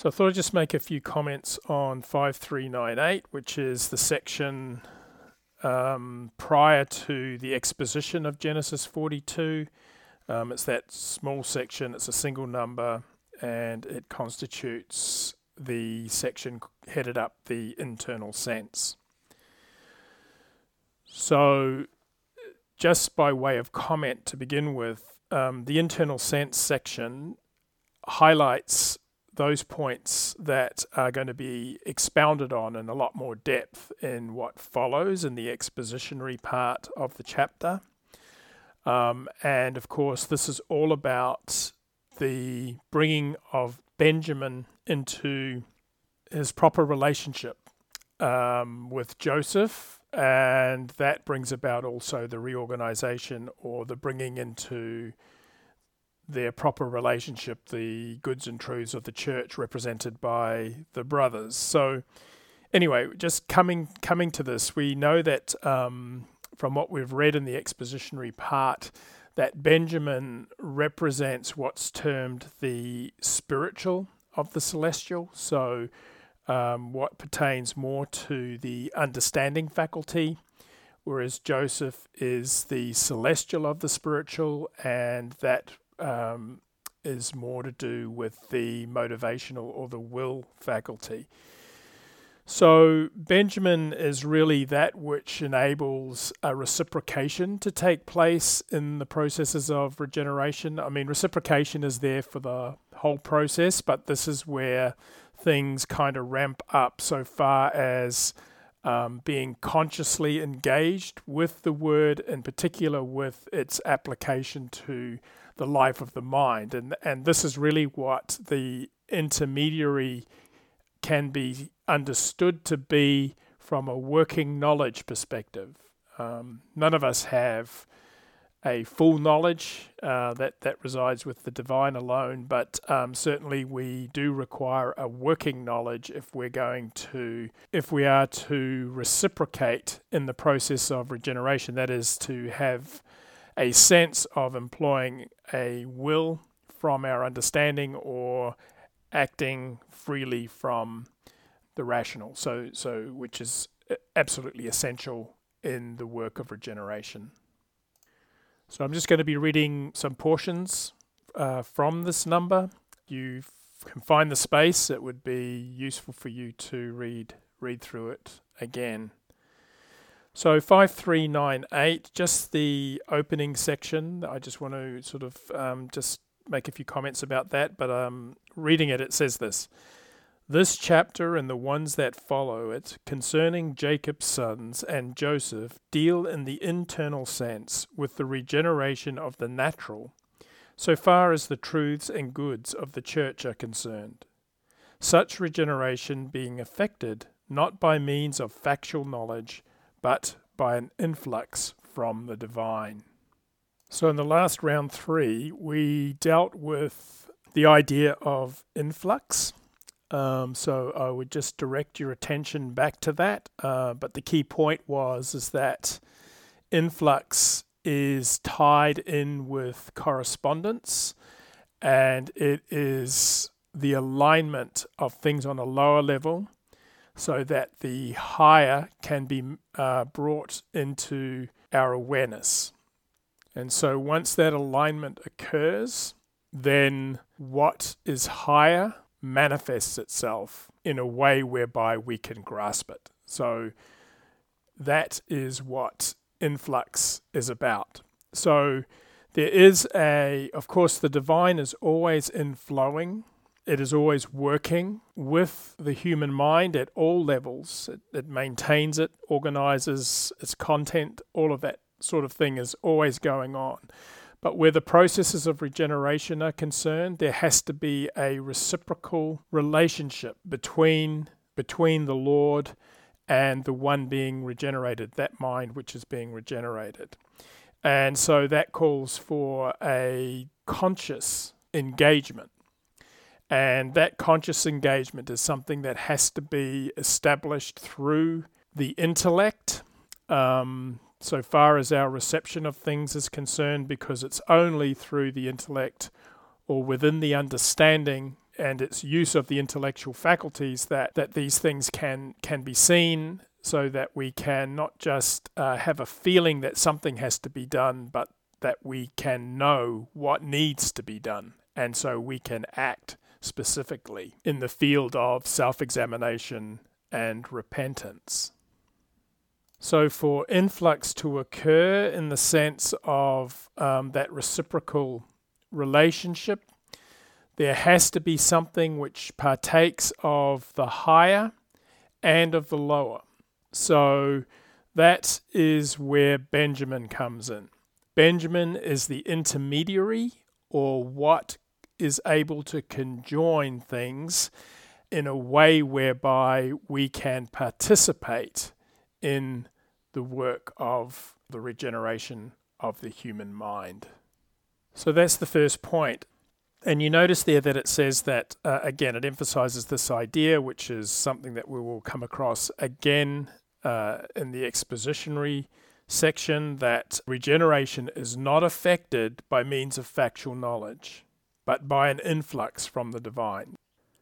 So I thought I'd just make a few comments on 5398, which is the section prior to the exposition of Genesis 42. It's that small section, it's a single number, and it constitutes the section headed up the internal sense. So just by way of comment to begin with, the internal sense section highlights those points that are going to be expounded on in a lot more depth in what follows in the expositionary part of the chapter. And of course, this is all about the bringing of Benjamin into his proper relationship with Joseph, and that brings about also the reorganization or the bringing into their proper relationship, the goods and truths of the church represented by the brothers. So anyway, just coming to this, we know that from what we've read in the expositionary part, that Benjamin represents what's termed the spiritual of the celestial. So what pertains more to the understanding faculty, whereas Joseph is the celestial of the spiritual, and that is more to do with the motivational or the will faculty. So Benjamin is really that which enables a reciprocation to take place in the processes of regeneration. I mean, reciprocation is there for the whole process, but this is where things kind of ramp up so far as being consciously engaged with the word, in particular with its application to the life of the mind. And this is really what the intermediary can be understood to be from a working knowledge perspective. None of us have a full knowledge that resides with the divine alone, but certainly we do require a working knowledge if we are to reciprocate in the process of regeneration. That is, to have a sense of employing a will from our understanding or acting freely from the rational, so which is absolutely essential in the work of regeneration. So I'm just going to be reading some portions from this number. You can find the space. It would be useful for you to read through it again. So 5398, just the opening section. I just want to sort of just make a few comments about that, but reading it, it says this. This chapter and the ones that follow it concerning Jacob's sons and Joseph deal in the internal sense with the regeneration of the natural, so far as the truths and goods of the church are concerned. Such regeneration being effected not by means of factual knowledge, but by an influx from the divine. So in the last round 3, we dealt with the idea of influx. So I would just direct your attention back to that. But the key point is that influx is tied in with correspondence, and it is the alignment of things on a lower level so that the higher can be brought into our awareness. And so once that alignment occurs, then what is higher manifests itself in a way whereby we can grasp it. So that is what influx is about. So there is of course, the divine is always inflowing. It is always working with the human mind at all levels. It maintains it, organizes its content, all of that sort of thing is always going on. But where the processes of regeneration are concerned, there has to be a reciprocal relationship between the Lord and the one being regenerated, that mind which is being regenerated. And so that calls for a conscious engagement. And that conscious engagement is something that has to be established through the intellect, so far as our reception of things is concerned, because it's only through the intellect or within the understanding and its use of the intellectual faculties that these things can be seen, so that we can not just have a feeling that something has to be done, but that we can know what needs to be done. And so we can act specifically in the field of self-examination and repentance. So for influx to occur in the sense of that reciprocal relationship, there has to be something which partakes of the higher and of the lower. So that is where Benjamin comes in. Benjamin is the intermediary, or what is able to conjoin things in a way whereby we can participate in the work of the regeneration of the human mind. So that's the first point. And you notice there that it says that, again, it emphasizes this idea, which is something that we will come across again in the expositionary section, that regeneration is not affected by means of factual knowledge, but by an influx from the divine.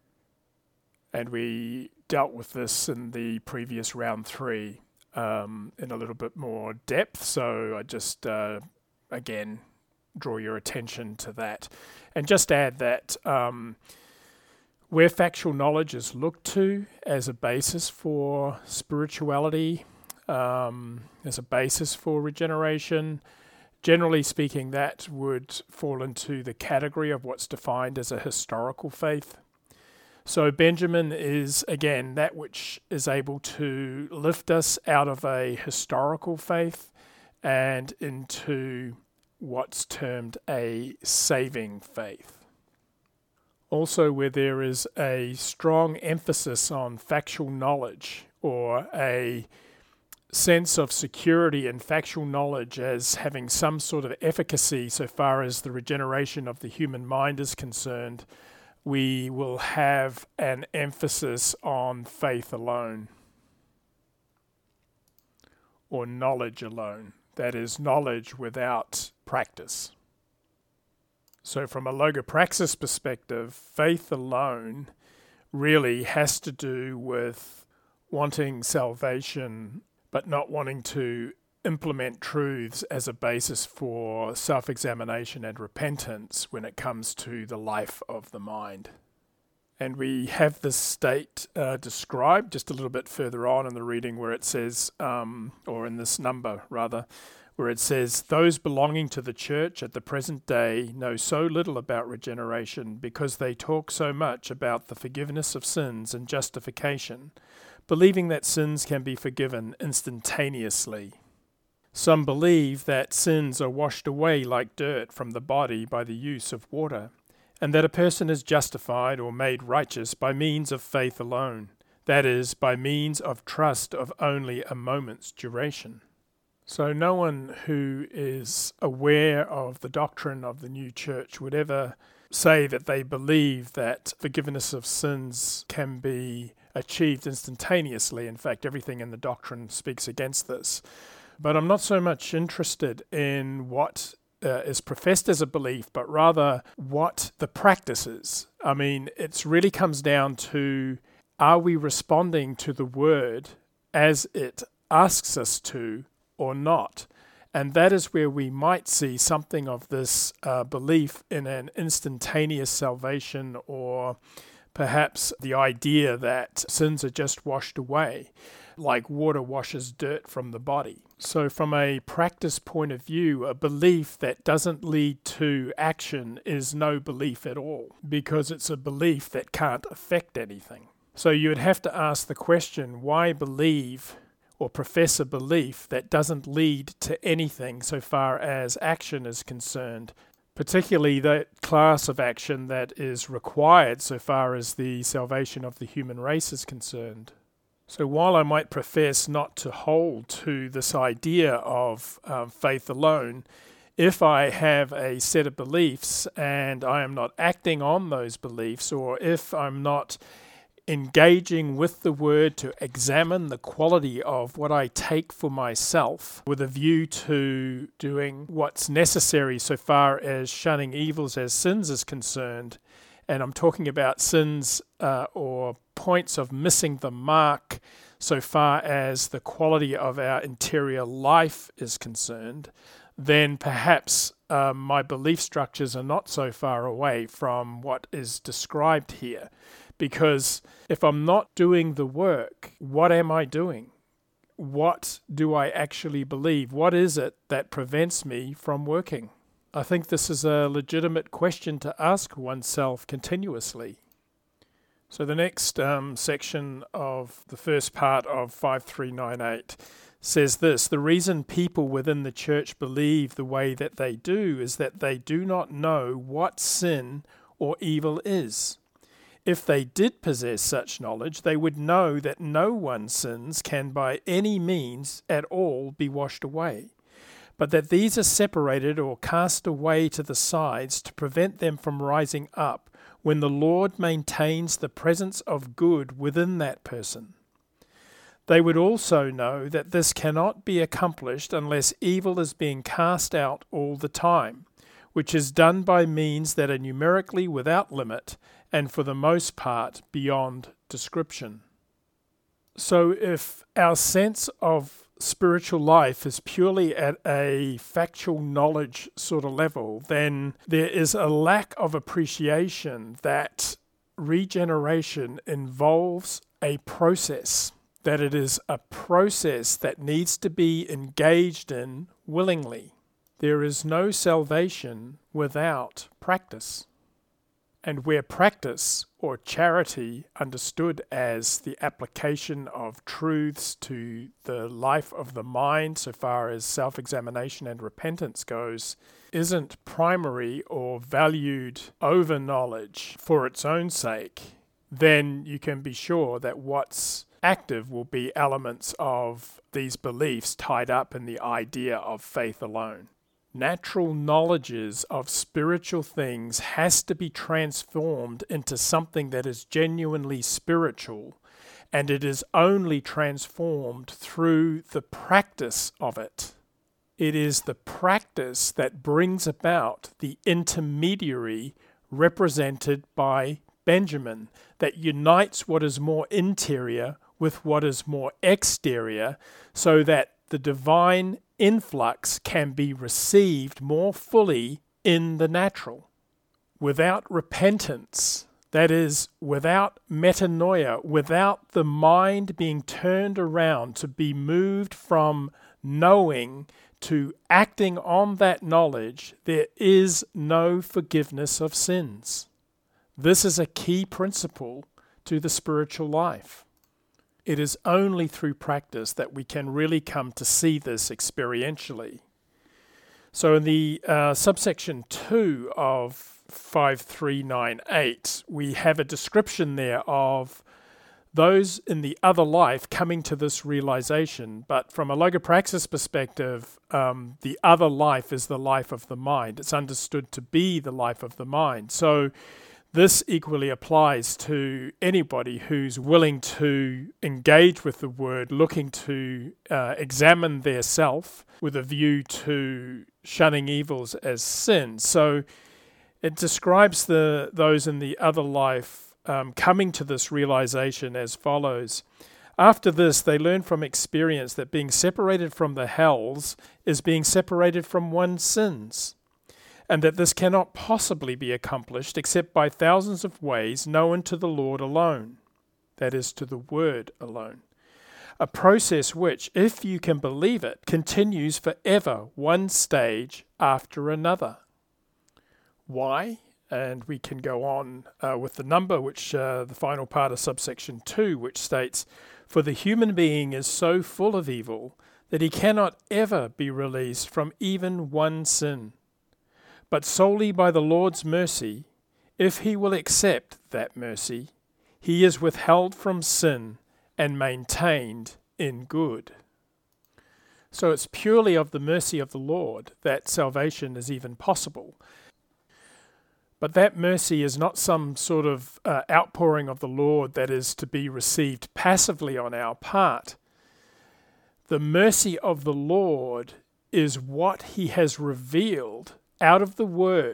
And we dealt with this in the previous round 3 in a little bit more depth, so I just, again, draw your attention to that. And just add that where factual knowledge is looked to as a basis for spirituality, as a basis for regeneration, generally speaking, that would fall into the category of what's defined as a historical faith. So Benjamin is, again, that which is able to lift us out of a historical faith and into what's termed a saving faith. Also, where there is a strong emphasis on factual knowledge, or a sense of security in factual knowledge as having some sort of efficacy so far as the regeneration of the human mind is concerned, we will have an emphasis on faith alone, or knowledge alone. That is, knowledge without practice. So from a logopraxis perspective, faith alone really has to do with wanting salvation, but not wanting to implement truths as a basis for self-examination and repentance when it comes to the life of the mind. And we have this state described just a little bit further on in the reading, where it says, or in this number rather, where it says, "Those belonging to the church at the present day know so little about regeneration because they talk so much about the forgiveness of sins and justification, believing that sins can be forgiven instantaneously. Some believe that sins are washed away like dirt from the body by the use of water, and that a person is justified or made righteous by means of faith alone, that is, by means of trust of only a moment's duration." So no one who is aware of the doctrine of the new church would ever say that they believe that forgiveness of sins can be achieved instantaneously. In fact, everything in the doctrine speaks against this. But I'm not so much interested in what is professed as a belief, but rather what the practice is. I mean, it really comes down to, are we responding to the word as it asks us to, or not? And that is where we might see something of this belief in an instantaneous salvation, or perhaps the idea that sins are just washed away, like water washes dirt from the body. So from a practice point of view, a belief that doesn't lead to action is no belief at all, because it's a belief that can't affect anything. So you would have to ask the question, why believe or profess a belief that doesn't lead to anything so far as action is concerned, particularly that class of action that is required so far as the salvation of the human race is concerned? So while I might profess not to hold to this idea of faith alone, if I have a set of beliefs and I am not acting on those beliefs, or if I'm not engaging with the word to examine the quality of what I take for myself with a view to doing what's necessary so far as shunning evils as sins is concerned, And I'm talking about sins or points of missing the mark so far as the quality of our interior life is concerned, then perhaps my belief structures are not so far away from what is described here. Because if I'm not doing the work, what am I doing? What do I actually believe? What is it that prevents me from working? I think this is a legitimate question to ask oneself continuously. So the next section of the first part of 5398 says this: the reason people within the church believe the way that they do is that they do not know what sin or evil is. If they did possess such knowledge, they would know that no one's sins can by any means at all be washed away, but that these are separated or cast away to the sides to prevent them from rising up when the Lord maintains the presence of good within that person. They would also know that this cannot be accomplished unless evil is being cast out all the time, which is done by means that are numerically without limit and for the most part beyond description. So if our sense of spiritual life is purely at a factual knowledge sort of level, then there is a lack of appreciation that regeneration involves a process, that it is a process that needs to be engaged in willingly. There is no salvation without practice. And where practice or charity, understood as the application of truths to the life of the mind so far as self-examination and repentance goes, isn't primary or valued over knowledge for its own sake, then you can be sure that what's active will be elements of these beliefs tied up in the idea of faith alone. Natural knowledges of spiritual things has to be transformed into something that is genuinely spiritual, and it is only transformed through the practice of it. It is the practice that brings about the intermediary represented by Benjamin, that unites what is more interior with what is more exterior, so that the divine influx can be received more fully in the natural. Without repentance, that is, without metanoia, without the mind being turned around to be moved from knowing to acting on that knowledge, there is no forgiveness of sins. This is a key principle to the spiritual life. It is only through practice that we can really come to see this experientially. So in the subsection 2 of 5398, we have a description there of those in the other life coming to this realization. But from a logopraxis perspective, the other life is the life of the mind. It's understood to be the life of the mind. So this equally applies to anybody who's willing to engage with the word, looking to examine their self with a view to shunning evils as sin. So it describes those in the other life coming to this realization as follows. After this, they learn from experience that being separated from the hells is being separated from one's sins, and that this cannot possibly be accomplished except by thousands of ways known to the Lord alone, that is, to the Word alone. A process which, if you can believe it, continues forever, one stage after another. Why? And we can go on with the number, which the final part of subsection 2, which states, "For the human being is so full of evil that he cannot ever be released from even one sin. But solely by the Lord's mercy, if he will accept that mercy, he is withheld from sin and maintained in good." So it's purely of the mercy of the Lord that salvation is even possible. But that mercy is not some sort of outpouring of the Lord that is to be received passively on our part. The mercy of the Lord is what he has revealed out of the Word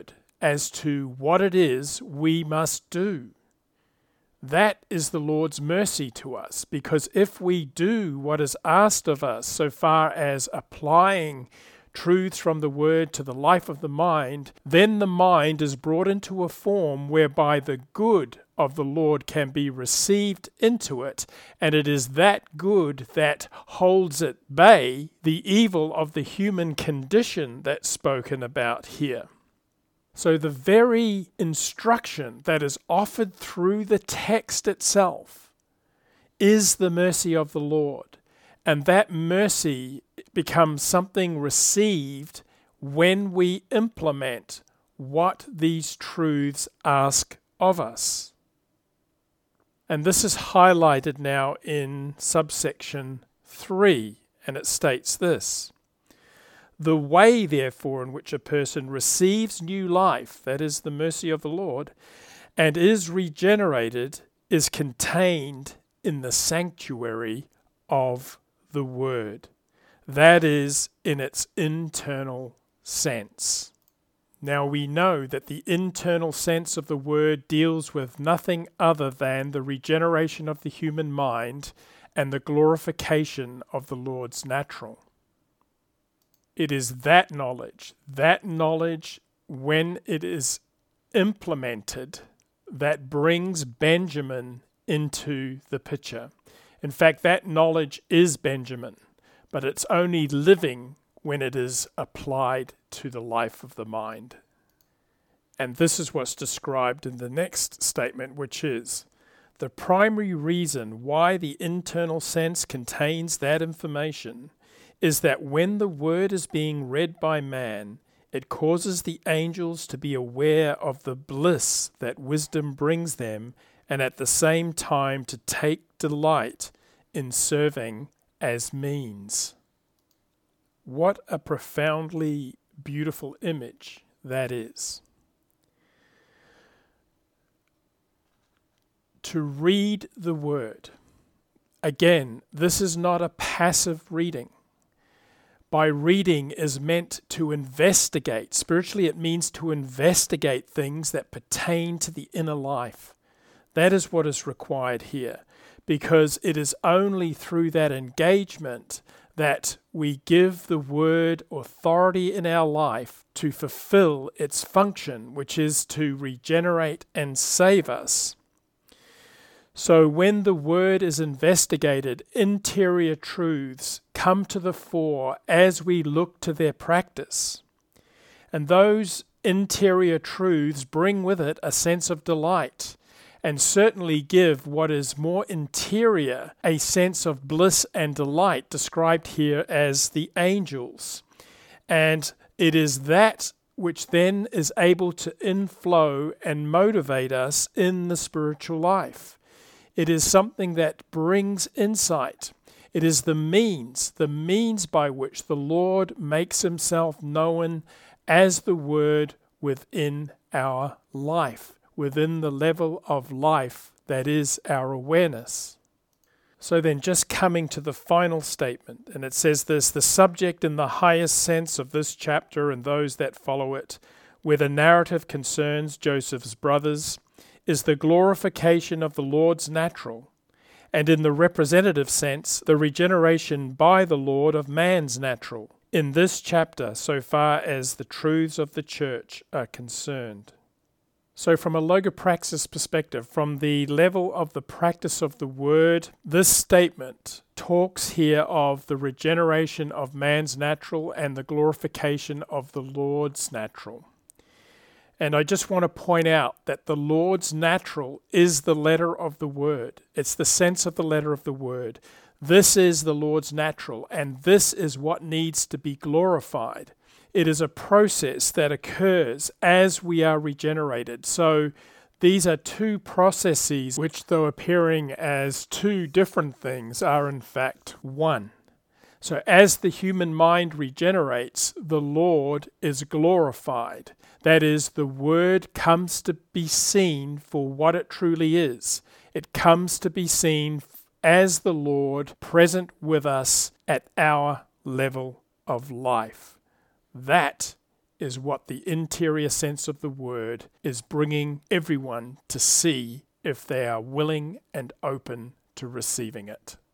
as to what it is we must do. That is the Lord's mercy to us, because if we do what is asked of us so far as applying truths from the Word to the life of the mind, then the mind is brought into a form whereby the good of the Lord can be received into it, and it is that good that holds at bay the evil of the human condition that's spoken about here. So the very instruction that is offered through the text itself is the mercy of the Lord. And that mercy becomes something received when we implement what these truths ask of us. And this is highlighted now in subsection 3, and it states this: the way, therefore, in which a person receives new life, that is the mercy of the Lord, and is regenerated, is contained in the sanctuary of the Word. That is, in its internal sense. Now we know that the internal sense of the Word deals with nothing other than the regeneration of the human mind and the glorification of the Lord's natural. It is that knowledge, when it is implemented, that brings Benjamin into the picture. In fact, that knowledge is Benjamin, but it's only living when it is applied to the life of the mind. And this is what's described in the next statement, which is: the primary reason why the internal sense contains that information is that when the Word is being read by man, it causes the angels to be aware of the bliss that wisdom brings them, and at the same time to take delight in serving as means. What a profoundly beautiful image that is. To read the Word. Again, this is not a passive reading. By reading is meant to investigate. Spiritually, it means to investigate things that pertain to the inner life. That is what is required here, because it is only through that engagement that we give the Word authority in our life to fulfill its function, which is to regenerate and save us. So when the Word is investigated, interior truths come to the fore as we look to their practice. And those interior truths bring with it a sense of delight, and certainly give what is more interior a sense of bliss and delight, described here as the angels. And it is that which then is able to inflow and motivate us in the spiritual life. It is something that brings insight. It is the means by which the Lord makes himself known as the Word within our life, within the level of life that is our awareness. So then, just coming to the final statement, and it says this: the subject in the highest sense of this chapter and those that follow it, where the narrative concerns Joseph's brothers, is the glorification of the Lord's natural, and in the representative sense, the regeneration by the Lord of man's natural, in this chapter, so far as the truths of the church are concerned. So from a logopraxis perspective, from the level of the practice of the Word, this statement talks here of the regeneration of man's natural and the glorification of the Lord's natural. And I just want to point out that the Lord's natural is the letter of the Word. It's the sense of the letter of the Word. This is the Lord's natural, and this is what needs to be glorified. It is a process that occurs as we are regenerated. So these are two processes which, though appearing as two different things, are in fact one. So as the human mind regenerates, the Lord is glorified. That is, the Word comes to be seen for what it truly is. It comes to be seen as the Lord present with us at our level of life. That is what the interior sense of the word is bringing everyone to see if they are willing and open to receiving it.